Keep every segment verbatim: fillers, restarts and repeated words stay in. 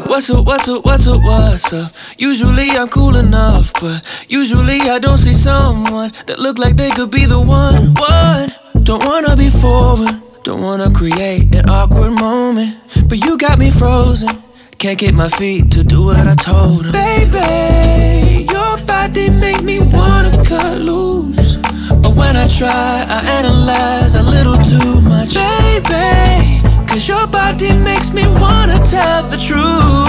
What's up, what's up, what's up, what's up? Usually I'm cool enough, but usually I don't see someone that look like they could be the one. What? Don't wanna be forward, don't wanna create an awkward moment, but you got me frozen. Can't get my feet to do what I told him. Baby, your body make me wanna cut loose, but when I try, I analyze a little too much. Baby, cause your body makes me wanna tell the truth.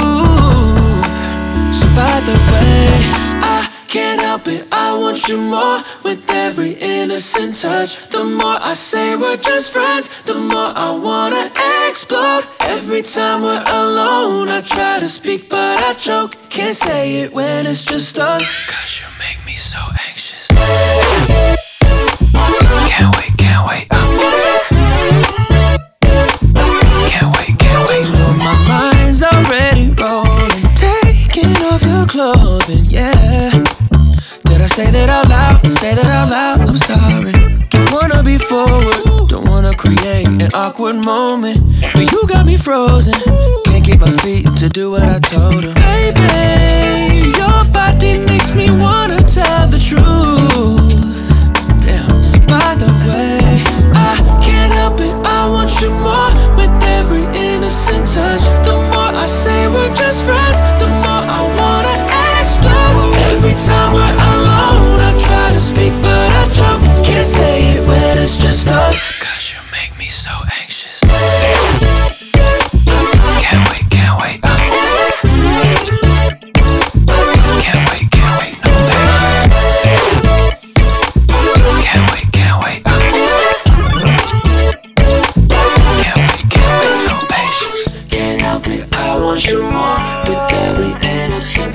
So by the way, I can't help it, I want you more. With every innocent touch, the more I say we're just friends, the more I wanna explode. Every time we're alone, I try to speak but I choke. Can't say it when it's just us, cause you make me so anxious. Can't wait, can't wait, uh. Can't wait, can't wait, no, my mind's already rolling. Taking off your clothing, yeah. Did I say that out loud? Say that out loud, I'm sorry. Don't wanna be forward, don't wanna create an awkward moment, but you got me frozen. Can't get my feet to do what I told him. Baby, your body makes me wanna tell the truth. Damn, so by the way, I can't help it, I want you more. With every innocent touch, the more I say we're just friends, the more I wanna explode. Every time we're alone, I try to speak but I choke. Can't say it when it's just us, cause you make me so anxious. Can't wait, can't wait, uh. Can't wait, can't wait, no patience. Can't wait, can't wait, uh. Can't wait, can't wait, no patience. Can't help it, I want you more. With every innocent